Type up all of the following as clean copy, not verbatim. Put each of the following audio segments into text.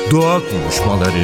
Doğa Konuşmaları.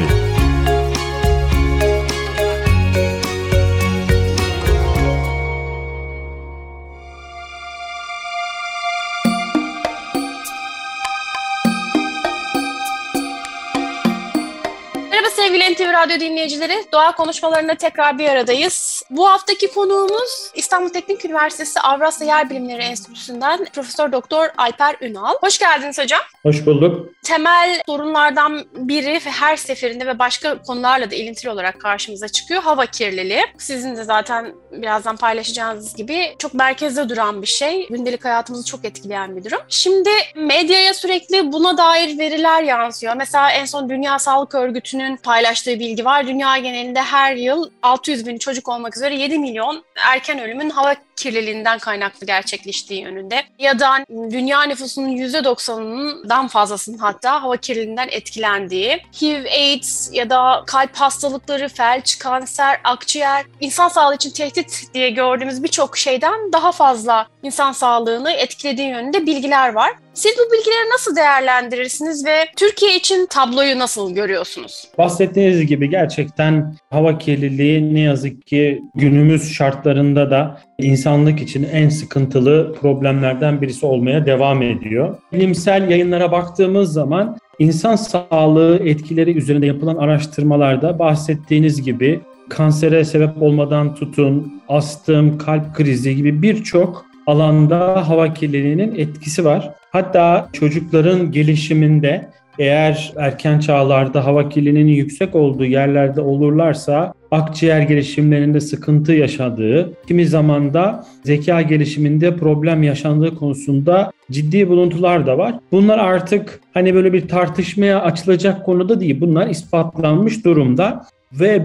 Merhaba sevgili NTV Radyo dinleyicileri. Doğa Konuşmaları'nda tekrar bir aradayız. Bu haftaki konuğumuz İstanbul Teknik Üniversitesi Avrasya Yer Bilimleri Enstitüsü'nden Profesör Doktor Alper Ünal. Hoş geldiniz hocam. Hoş bulduk. Temel sorunlardan biri ve her seferinde ve başka konularla da ilintili olarak karşımıza çıkıyor. Hava kirliliği. Sizin de zaten birazdan paylaşacağınız gibi çok merkezde duran bir şey. Gündelik hayatımızı çok etkileyen bir durum. Şimdi medyaya sürekli buna dair veriler yansıyor. Mesela en son Dünya Sağlık Örgütü'nün paylaştığı bilgi var. Dünya genelinde her yıl 600 bin çocuk olmak üzere 7 milyon erken ölümün hava kirliliğinden kaynaklı gerçekleştiği yönünde. Ya da dünya nüfusunun %90'ından fazlasının hatta hava kirliliğinden etkilendiği, HIV, AIDS ya da kalp hastalıkları, felç, kanser, akciğer, insan sağlığı için tehdit diye gördüğümüz birçok şeyden daha fazla insan sağlığını etkilediği yönünde bilgiler var. Siz bu bilgileri nasıl değerlendirirsiniz ve Türkiye için tabloyu nasıl görüyorsunuz? Bahsettiğiniz gibi gerçekten hava kirliliği ne yazık ki günümüz şartlarında da insanlık için en sıkıntılı problemlerden birisi olmaya devam ediyor. Bilimsel yayınlara baktığımız zaman insan sağlığı etkileri üzerinde yapılan araştırmalarda bahsettiğiniz gibi kansere sebep olmadan tutun, astım, kalp krizi gibi birçok alanda hava kirliliğinin etkisi var. Hatta çocukların gelişiminde eğer erken çağlarda hava kirliliğinin yüksek olduğu yerlerde olurlarsa akciğer gelişimlerinde sıkıntı yaşadığı, kimi zaman da zeka gelişiminde problem yaşandığı konusunda ciddi buluntular da var. Bunlar artık hani böyle bir tartışmaya açılacak konuda değil. Bunlar ispatlanmış durumda. Ve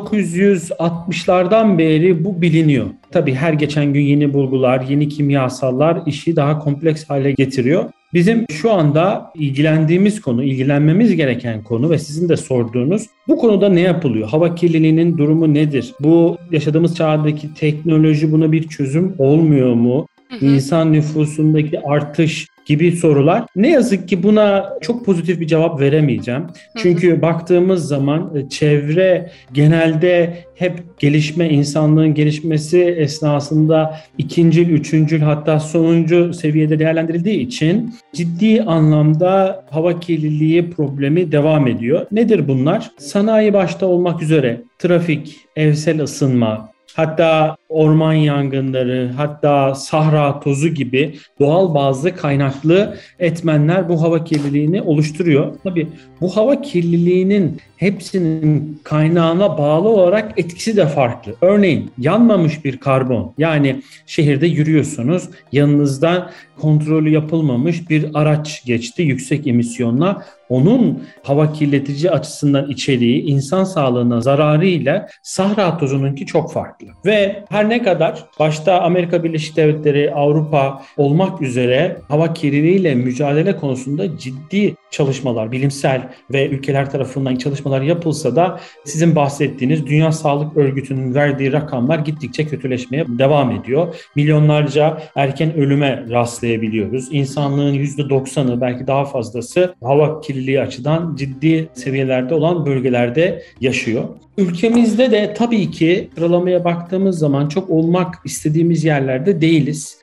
1960'lardan beri bu biliniyor. Tabii her geçen gün yeni bulgular, yeni kimyasallar işi daha kompleks hale getiriyor. Bizim şu anda ilgilendiğimiz konu, ilgilenmemiz gereken konu ve sizin de sorduğunuz bu konuda ne yapılıyor? Hava kirliliğinin durumu nedir? Bu yaşadığımız çağdaki teknoloji buna bir çözüm olmuyor mu? İnsan nüfusundaki artış gibi sorular. Ne yazık ki buna çok pozitif bir cevap veremeyeceğim. Çünkü baktığımız zaman çevre genelde hep gelişme, insanlığın gelişmesi esnasında ikincil, üçüncül hatta sonuncu seviyede değerlendirildiği için ciddi anlamda hava kirliliği problemi devam ediyor. Nedir bunlar? Sanayi başta olmak üzere trafik, evsel ısınma, hatta orman yangınları, hatta sahra tozu gibi doğal bazlı kaynaklı etmenler bu hava kirliliğini oluşturuyor. Tabii bu hava kirliliğinin hepsinin kaynağına bağlı olarak etkisi de farklı. Örneğin yanmamış bir karbon, yani şehirde yürüyorsunuz, yanınızdan kontrolü yapılmamış bir araç geçti yüksek emisyonla. Onun hava kirletici açısından içeriği, insan sağlığına zararı ile sahra tozununki çok farklı. Ve her ne kadar başta Amerika Birleşik Devletleri, Avrupa olmak üzere hava kirliliğiyle mücadele konusunda ciddi çalışmalar, bilimsel ve ülkeler tarafından çalışmalar yapılsa da sizin bahsettiğiniz Dünya Sağlık Örgütü'nün verdiği rakamlar gittikçe kötüleşmeye devam ediyor. Milyonlarca erken ölüme rastlayabiliyoruz. İnsanlığın %90'ı belki daha fazlası hava kirliliği açıdan ciddi seviyelerde olan bölgelerde yaşıyor. Ülkemizde de tabii ki sıralamaya baktığımız zaman çok olmak istediğimiz yerlerde değiliz.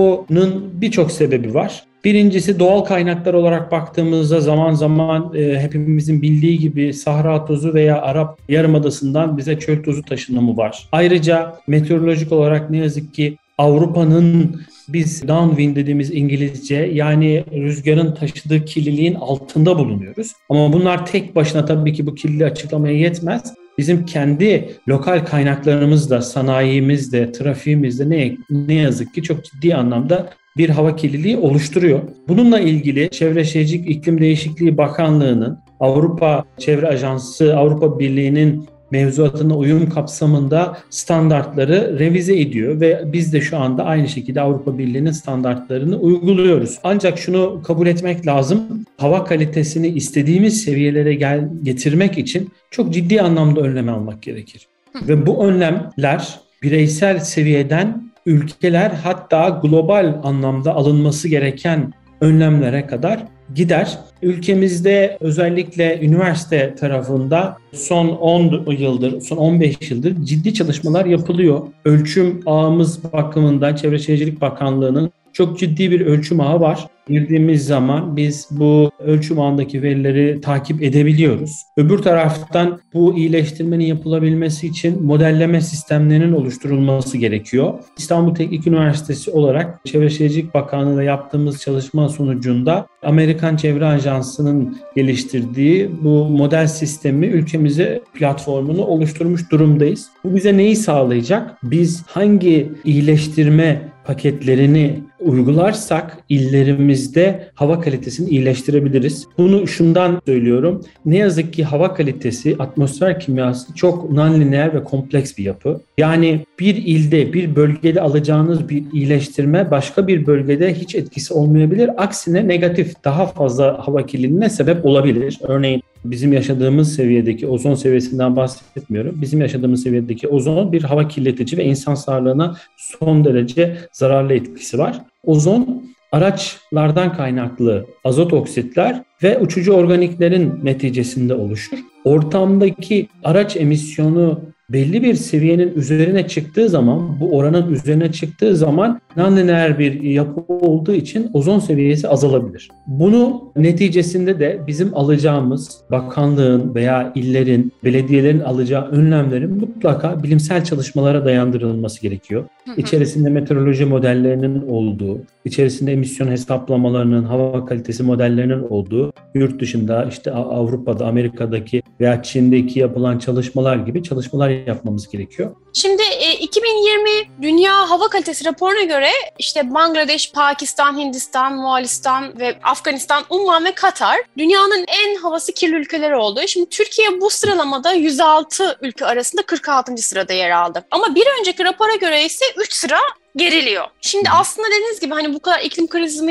Bunun birçok sebebi var. Birincisi doğal kaynaklar olarak baktığımızda zaman zaman hepimizin bildiği gibi sahra tozu veya Arap Yarımadası'ndan bize çöl tozu taşınımı var. Ayrıca meteorolojik olarak ne yazık ki Avrupa'nın biz downwind dediğimiz İngilizce, yani rüzgarın taşıdığı kirliliğin altında bulunuyoruz. Ama bunlar tek başına tabii ki bu kirliliği açıklamaya yetmez. Bizim kendi lokal kaynaklarımızda, sanayimizde, trafiğimizde ne yazık ki çok ciddi anlamda bir hava kirliliği oluşturuyor. Bununla ilgili Çevre Şehircilik İklim Değişikliği Bakanlığı'nın, Avrupa Çevre Ajansı, Avrupa Birliği'nin mevzuatına uyum kapsamında standartları revize ediyor ve biz de şu anda aynı şekilde Avrupa Birliği'nin standartlarını uyguluyoruz. Ancak şunu kabul etmek lazım, hava kalitesini istediğimiz seviyelere getirmek için çok ciddi anlamda önlem almak gerekir. Ve bu önlemler bireysel seviyeden ülkeler, hatta global anlamda alınması gereken önlemlere kadar gider. Ülkemizde özellikle üniversite tarafında son 10 yıldır, son 15 yıldır ciddi çalışmalar yapılıyor. Ölçüm ağımız bakımından Çevre Şehircilik Bakanlığı'nın çok ciddi bir ölçüm ağı var. Girdiğimiz zaman biz bu ölçüm ağındaki verileri takip edebiliyoruz. Öbür taraftan bu iyileştirmenin yapılabilmesi için modelleme sistemlerinin oluşturulması gerekiyor. İstanbul Teknik Üniversitesi olarak Çevre Şehircilik Bakanlığı'yla yaptığımız çalışma sonucunda Amerikan Çevre Ajansı'nın geliştirdiği bu model sistemi ülkemize platformunu oluşturmuş durumdayız. Bu bize neyi sağlayacak? Biz hangi iyileştirme paketlerini uygularsak illerimizde hava kalitesini iyileştirebiliriz. Bunu şundan söylüyorum. Ne yazık ki hava kalitesi, atmosfer kimyası çok nonlineer ve kompleks bir yapı. Yani bir ilde, bir bölgede alacağınız bir iyileştirme başka bir bölgede hiç etkisi olmayabilir. Aksine negatif, daha fazla hava kirliliğine sebep olabilir. Örneğin bizim yaşadığımız seviyedeki ozon seviyesinden bahsetmiyorum. Bizim yaşadığımız seviyedeki ozon bir hava kirletici ve insan sağlığına son derece zararlı etkisi var. Ozon araçlardan kaynaklı azot oksitler ve uçucu organiklerin neticesinde oluşur. Ortamdaki araç emisyonu belli bir seviyenin üzerine çıktığı zaman, bu oranın üzerine çıktığı zaman nonlineer bir yapı olduğu için ozon seviyesi azalabilir. Bunu neticesinde de bizim alacağımız bakanlığın veya illerin, belediyelerin alacağı önlemlerin mutlaka bilimsel çalışmalara dayandırılması gerekiyor. İçerisinde meteoroloji modellerinin olduğu, içerisinde emisyon hesaplamalarının, hava kalitesi modellerinin olduğu, yurt dışında işte Avrupa'da, Amerika'daki veya Çin'deki yapılan çalışmalar gibi çalışmalar yapmamız gerekiyor. Şimdi 2020 Dünya Hava Kalitesi raporuna göre işte Bangladeş, Pakistan, Hindistan, Moğolistan ve Afganistan, Umman ve Katar dünyanın en havası kirli ülkeleri oldu. Şimdi Türkiye bu sıralamada 106 ülke arasında 46. sırada yer aldı. Ama bir önceki rapora göre ise 3 sıra geriliyor. Şimdi aslında dediğiniz gibi hani bu kadar iklim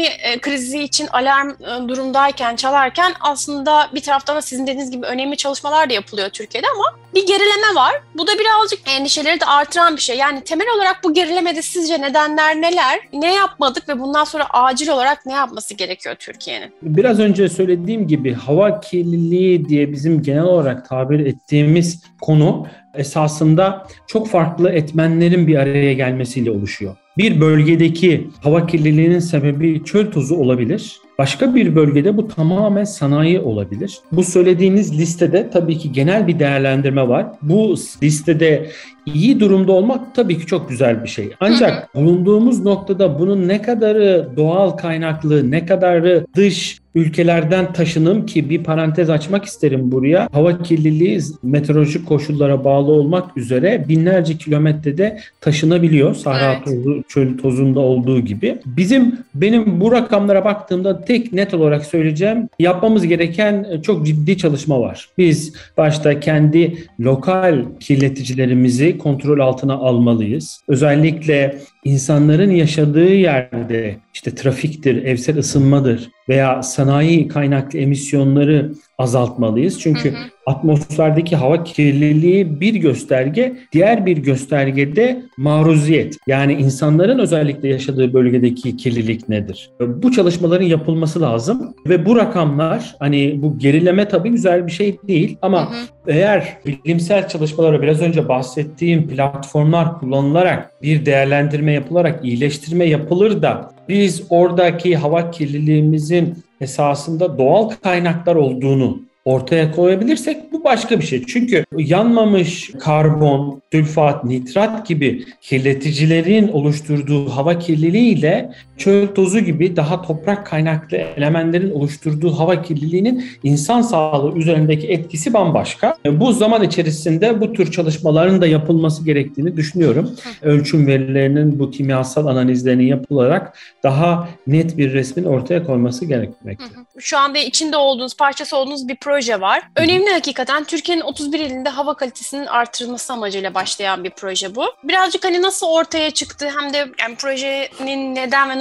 krizi için alarm durumdayken, çalarken aslında bir taraftan da sizin dediğiniz gibi önemli çalışmalar da yapılıyor Türkiye'de ama bir gerileme var. Bu da birazcık endişeleri de artıran bir şey. Yani temel olarak bu gerilemede sizce nedenler neler? Ne yapmadık ve bundan sonra acil olarak ne yapması gerekiyor Türkiye'nin? Biraz önce söylediğim gibi hava kirliliği diye bizim genel olarak tabir ettiğimiz konu esasında çok farklı etmenlerin bir araya gelmesiyle oluşuyor. Bir bölgedeki hava kirliliğinin sebebi çöl tozu olabilir. Başka bir bölgede bu tamamen sanayi olabilir. Bu söylediğiniz listede tabii ki genel bir değerlendirme var. Bu listede iyi durumda olmak tabii ki çok güzel bir şey. Ancak bulunduğumuz noktada bunun ne kadarı doğal kaynaklı, ne kadarı dış ülkelerden taşınım ki bir parantez açmak isterim buraya. Hava kirliliği meteorolojik koşullara bağlı olmak üzere binlerce kilometrede taşınabiliyor. Sahra tozu, çöl tozunda olduğu gibi. Benim bu rakamlara baktığımda tek net olarak söyleyeceğim yapmamız gereken çok ciddi çalışma var. Biz başta kendi lokal kirleticilerimizi kontrol altına almalıyız. Özellikle insanların yaşadığı yerde işte trafiktir, evsel ısınmadır veya sanayi kaynaklı emisyonları azaltmalıyız. Çünkü atmosferdeki hava kirliliği bir gösterge, diğer bir göstergede maruziyet. Yani insanların özellikle yaşadığı bölgedeki kirlilik nedir? Bu çalışmaların yapılması lazım ve bu rakamlar hani bu gerileme tabii güzel bir şey değil ama eğer bilimsel çalışmalara biraz önce bahsettiğim platformlar kullanılarak bir değerlendirme yapılarak iyileştirme yapılır da biz oradaki hava kirliliğimizin esasında doğal kaynaklar olduğunu ortaya koyabilirsek bu başka bir şey. Çünkü yanmamış karbon, sülfat, nitrat gibi kirleticilerin oluşturduğu hava kirliliği ile çöl tozu gibi daha toprak kaynaklı elementlerin oluşturduğu hava kirliliğinin insan sağlığı üzerindeki etkisi bambaşka. Bu zaman içerisinde bu tür çalışmaların da yapılması gerektiğini düşünüyorum. Ölçüm verilerinin bu kimyasal analizlerinin yapılarak daha net bir resmin ortaya konması gerekmekte. Şu anda içinde olduğunuz, parçası olduğunuz bir proje var. Önemli hakikaten Türkiye'nin 31 ilinde hava kalitesinin artırılması amacıyla başlayan bir proje bu. Birazcık hani nasıl ortaya çıktı hem de yani projenin neden ve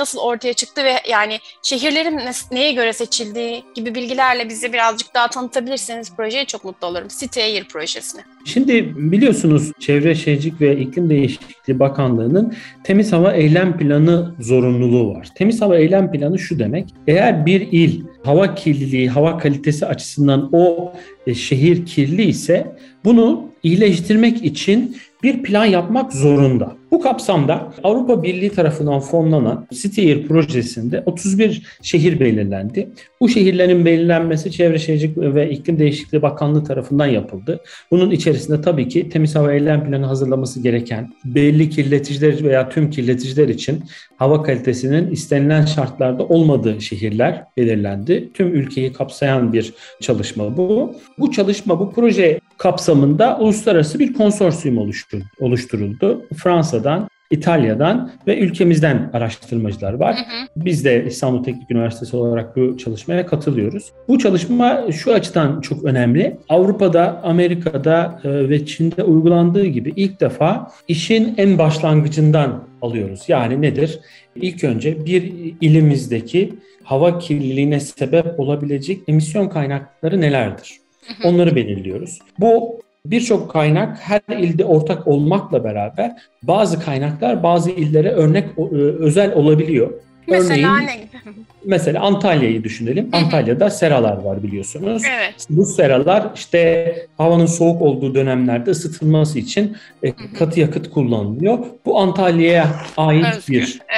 nasıl ortaya çıktı ve yani şehirlerin neye göre seçildiği gibi bilgilerle bizi birazcık daha tanıtabilirseniz projeye çok mutlu olurum. City Air projesini. Şimdi biliyorsunuz Çevre Şehircilik ve İklim Değişikliği Bakanlığı'nın temiz hava eylem planı zorunluluğu var. Temiz hava eylem planı şu demek: eğer bir il hava kirliliği, hava kalitesi açısından o şehir kirli ise bunu iyileştirmek için bir plan yapmak zorunda. Bu kapsamda Avrupa Birliği tarafından fonlanan City Air projesinde 31 şehir belirlendi. Bu şehirlerin belirlenmesi Çevre Şehircilik ve İklim Değişikliği Bakanlığı tarafından yapıldı. Bunun içerisinde tabii ki temiz hava eylem planı hazırlaması gereken belli kirleticiler veya tüm kirleticiler için hava kalitesinin istenilen şartlarda olmadığı şehirler belirlendi. Tüm ülkeyi kapsayan bir çalışma bu. Bu çalışma, bu proje kapsamında uluslararası bir konsorsiyum oluşturuldu. Fransa'dan, İtalya'dan ve ülkemizden araştırmacılar var. Biz de İstanbul Teknik Üniversitesi olarak bu çalışmaya katılıyoruz. Bu çalışma şu açıdan çok önemli: Avrupa'da, Amerika'da ve Çin'de uygulandığı gibi ilk defa işin en başlangıcından alıyoruz. Yani nedir? İlk önce bir ilimizdeki hava kirliliğine sebep olabilecek emisyon kaynakları nelerdir? Onları belirliyoruz. Bu birçok kaynak her ilde ortak olmakla beraber bazı kaynaklar bazı illere özel olabiliyor. Mesela Örneğin, ne gibi? Mesela Antalya'yı düşünelim. Antalya'da seralar var biliyorsunuz. Evet. Bu seralar işte havanın soğuk olduğu dönemlerde ısıtılması için katı yakıt kullanılıyor. Bu Antalya'ya ait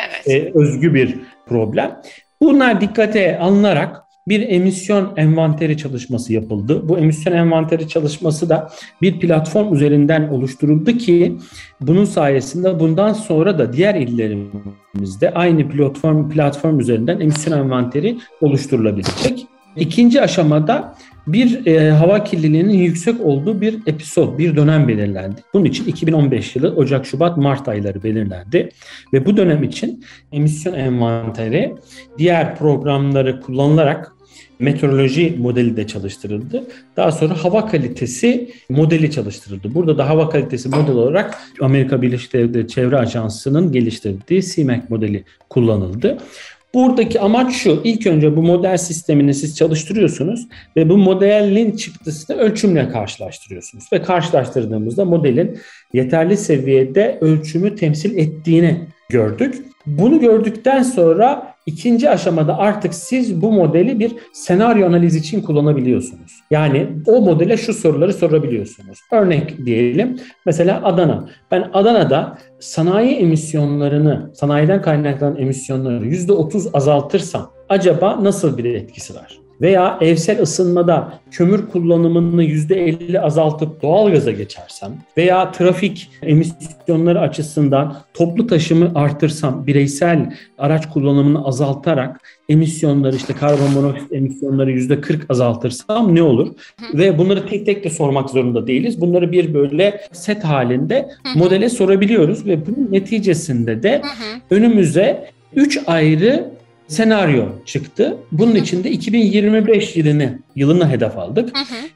özgü bir problem. Bunlar dikkate alınarak bir emisyon envanteri çalışması yapıldı. Bu emisyon envanteri çalışması da bir platform üzerinden oluşturuldu ki bunun sayesinde bundan sonra da diğer illerimizde aynı platform üzerinden emisyon envanteri oluşturulabilecek. İkinci aşamada bir hava kirliliğinin yüksek olduğu bir dönem belirlendi. Bunun için 2015 yılı Ocak, Şubat, Mart ayları belirlendi. Ve bu dönem için emisyon envanteri diğer programları kullanılarak meteoroloji modeli de çalıştırıldı. Daha sonra hava kalitesi modeli çalıştırıldı. Burada da hava kalitesi model olarak Amerika Birleşik Devletleri Çevre Ajansı'nın geliştirdiği CMAQ modeli kullanıldı. Buradaki amaç şu: İlk önce bu model sistemini siz çalıştırıyorsunuz ve bu modelin çıktısını ölçümle karşılaştırıyorsunuz. Ve karşılaştırdığımızda modelin yeterli seviyede ölçümü temsil ettiğini gördük. Bunu gördükten sonra ikinci aşamada artık siz bu modeli bir senaryo analizi için kullanabiliyorsunuz. Yani o modele şu soruları sorabiliyorsunuz. Örnek diyelim, mesela Adana. Ben Adana'da sanayiden kaynaklanan emisyonları %30 azaltırsam acaba nasıl bir etkisi var? Veya evsel ısınmada kömür kullanımını %50 azaltıp doğalgaza geçersem veya trafik emisyonları açısından toplu taşımı artırsam, bireysel araç kullanımını azaltarak emisyonları, işte karbonmonoksit emisyonları %40 azaltırsam ne olur? Ve bunları tek tek de sormak zorunda değiliz. Bunları bir böyle set halinde modele sorabiliyoruz ve bunun neticesinde de önümüze 3 ayrı senaryo çıktı. Bunun için de 2025 yılını hedef aldık.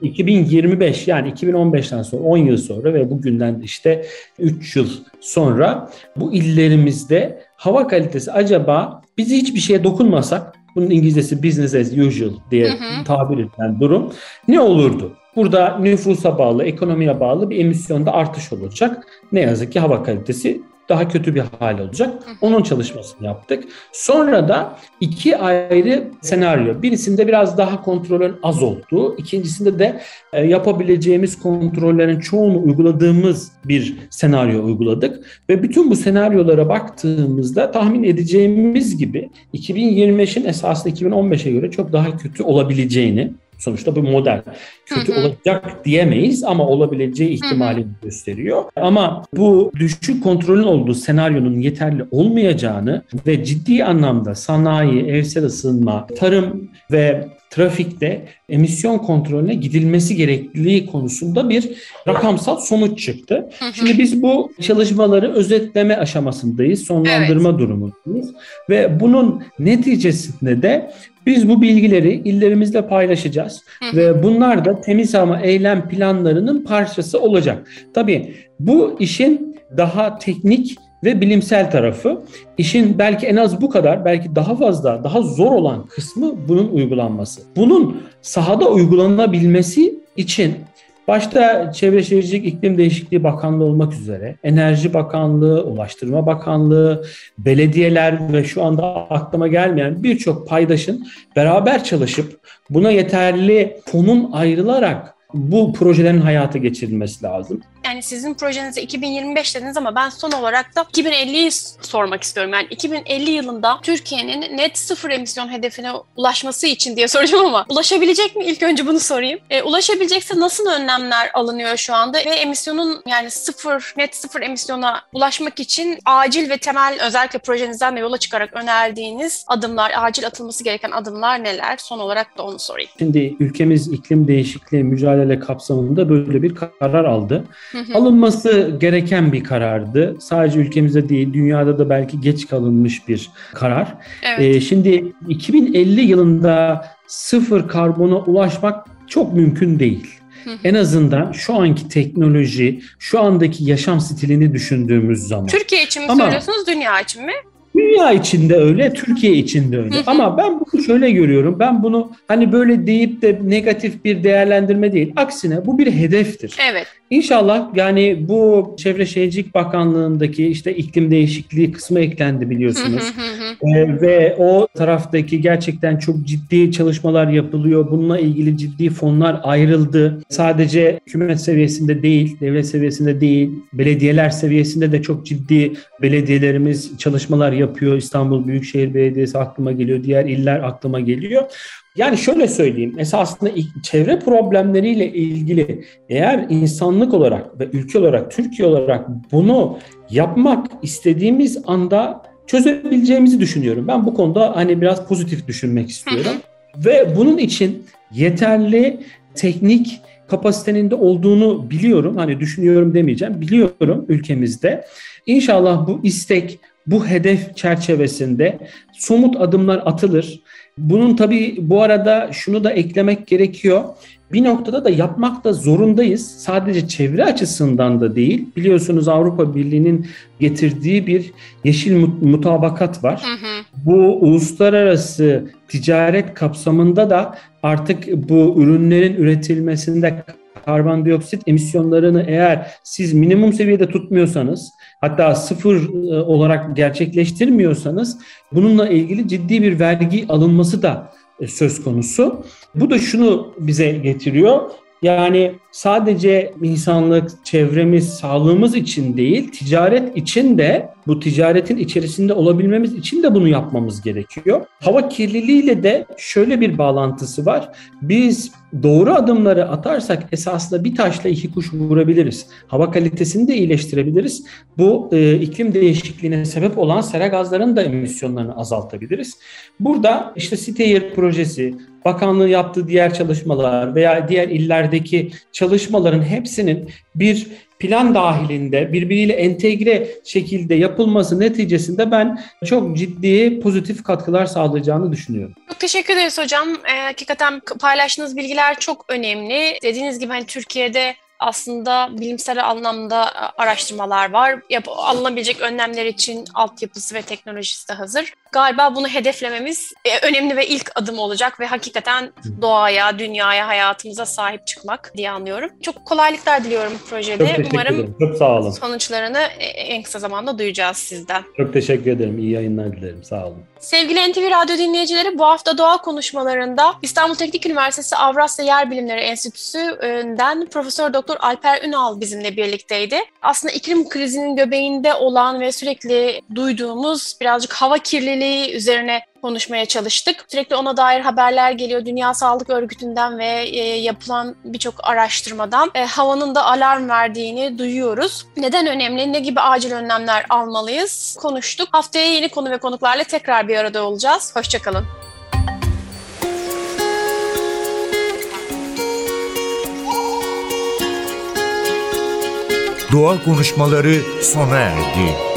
2025, yani 2015'ten sonra 10 yıl sonra ve bugünden işte 3 yıl sonra bu illerimizde hava kalitesi acaba biz hiçbir şeye dokunmasak, bunun İngilizcesi business as usual diye tabir edilen durum ne olurdu? Burada nüfusa bağlı, ekonomiye bağlı bir emisyonda artış olacak. Ne yazık ki hava kalitesi daha kötü bir hal olacak. Onun çalışmasını yaptık. Sonra da 2 ayrı senaryo. Birisinde biraz daha kontrolün az olduğu, ikincisinde de yapabileceğimiz kontrollerin çoğunu uyguladığımız bir senaryo uyguladık. Ve bütün bu senaryolara baktığımızda tahmin edeceğimiz gibi 2025'in esasında 2015'e göre çok daha kötü olabileceğini, sonuçta bu model kötü olacak diyemeyiz ama olabileceği ihtimalini gösteriyor. Ama bu düşük kontrolün olduğu senaryonun yeterli olmayacağını ve ciddi anlamda sanayi, evsel ısınma, tarım ve trafikte emisyon kontrolüne gidilmesi gerekliliği konusunda bir rakamsal sonuç çıktı. Şimdi biz bu çalışmaları özetleme aşamasındayız, sonlandırma durumundayız ve bunun neticesinde de biz bu bilgileri illerimizle paylaşacağız ve bunlar da temiz hava eylem planlarının parçası olacak. Tabii bu işin daha teknik ve bilimsel tarafı. İşin belki en az bu kadar, belki daha fazla, daha zor olan kısmı bunun uygulanması. Bunun sahada uygulanabilmesi için başta Çevre Şehircilik İklim Değişikliği Bakanlığı olmak üzere Enerji Bakanlığı, Ulaştırma Bakanlığı, belediyeler ve şu anda aklıma gelmeyen birçok paydaşın beraber çalışıp buna yeterli fonun ayrılarak bu projelerin hayata geçirilmesi lazım. Yani sizin projenize 2025 dediniz ama ben son olarak da 2050'yi sormak istiyorum. Yani 2050 yılında Türkiye'nin net sıfır emisyon hedefine ulaşması için diye soracağım ama ulaşabilecek mi? İlk önce bunu sorayım. Ulaşabilecekse nasıl önlemler alınıyor şu anda ve emisyonun yani net sıfır emisyona ulaşmak için acil ve temel, özellikle projenizden de yola çıkarak önerdiğiniz adımlar, acil atılması gereken adımlar neler? Son olarak da onu sorayım. Şimdi ülkemiz iklim değişikliği mücadele kapsamında böyle bir karar aldı. Alınması gereken bir karardı. Sadece ülkemizde değil, dünyada da belki geç kalınmış bir karar. Evet. Şimdi 2050 yılında sıfır karbona ulaşmak çok mümkün değil. En azından şu anki teknoloji, şu andaki yaşam stilini düşündüğümüz zaman. Türkiye için mi söylüyorsunuz, dünya için mi? Dünya içinde öyle, Türkiye içinde öyle. Ama ben bunu şöyle görüyorum. Ben bunu hani böyle deyip de negatif bir değerlendirme değil. Aksine bu bir hedeftir. Evet. İnşallah yani bu Çevre Şehircilik Bakanlığı'ndaki işte iklim değişikliği kısmı eklendi biliyorsunuz. Ve o taraftaki gerçekten çok ciddi çalışmalar yapılıyor. Bununla ilgili ciddi fonlar ayrıldı. Sadece hükümet seviyesinde değil, devlet seviyesinde değil, belediyeler seviyesinde de çok ciddi belediyelerimiz çalışmalar yapıyor. İstanbul Büyükşehir Belediyesi aklıma geliyor, diğer iller aklıma geliyor. Yani şöyle söyleyeyim, esasında çevre problemleriyle ilgili eğer insanlık olarak ve ülke olarak, Türkiye olarak bunu yapmak istediğimiz anda çözebileceğimizi düşünüyorum. Ben bu konuda hani biraz pozitif düşünmek istiyorum. Ve bunun için yeterli teknik kapasitenin de olduğunu biliyorum. Hani düşünüyorum demeyeceğim, biliyorum ülkemizde. İnşallah bu istek, bu hedef çerçevesinde somut adımlar atılır. Bunun tabii bu arada şunu da eklemek gerekiyor. Bir noktada da yapmak da zorundayız. Sadece çevre açısından da değil. Biliyorsunuz Avrupa Birliği'nin getirdiği bir yeşil mutabakat var. Bu uluslararası ticaret kapsamında da artık bu ürünlerin üretilmesinde karbondioksit emisyonlarını eğer siz minimum seviyede tutmuyorsanız, hatta sıfır olarak gerçekleştirmiyorsanız bununla ilgili ciddi bir vergi alınması da söz konusu. Bu da şunu bize getiriyor. Yani sadece insanlık, çevremiz, sağlığımız için değil, ticaret için de, bu ticaretin içerisinde olabilmemiz için de bunu yapmamız gerekiyor. Hava kirliliğiyle de şöyle bir bağlantısı var. Biz doğru adımları atarsak esasında bir taşla iki kuş vurabiliriz. Hava kalitesini de iyileştirebiliriz. Bu iklim değişikliğine sebep olan sera gazlarının da emisyonlarını azaltabiliriz. Burada işte Steyr projesi, bakanlığın yaptığı diğer çalışmalar veya diğer illerdeki çalışmaların hepsinin bir plan dahilinde birbiriyle entegre şekilde yapılması neticesinde ben çok ciddi pozitif katkılar sağlayacağını düşünüyorum. Çok teşekkür ederiz hocam. Hakikaten paylaştığınız bilgiler çok önemli. Dediğiniz gibi hani Türkiye'de aslında bilimsel anlamda araştırmalar var. Alınabilecek önlemler için altyapısı ve teknolojisi de hazır. Galiba bunu hedeflememiz önemli ve ilk adım olacak ve hakikaten doğaya, dünyaya, hayatımıza sahip çıkmak diye anlıyorum. Çok kolaylıklar diliyorum projede. Çok teşekkür Umarım ederim. Çok sağ olun. Sonuçlarını en kısa zamanda duyacağız sizden. Çok teşekkür ederim. İyi yayınlar dilerim. Sağ olun. Sevgili NTV Radyo dinleyicileri, bu hafta doğa konuşmalarında İstanbul Teknik Üniversitesi Avrasya Yer Bilimleri Enstitüsü'nden Profesör Doktor Alper Ünal bizimle birlikteydi. Aslında iklim krizinin göbeğinde olan ve sürekli duyduğumuz birazcık hava kirliliği üzerine konuşmaya çalıştık. Sürekli ona dair haberler geliyor. Dünya Sağlık Örgütü'nden ve yapılan birçok araştırmadan havanın da alarm verdiğini duyuyoruz. Neden önemli? Ne gibi acil önlemler almalıyız? Konuştuk. Haftaya yeni konu ve konuklarla tekrar bir arada olacağız. Hoşçakalın. Doğa konuşmaları sona erdi.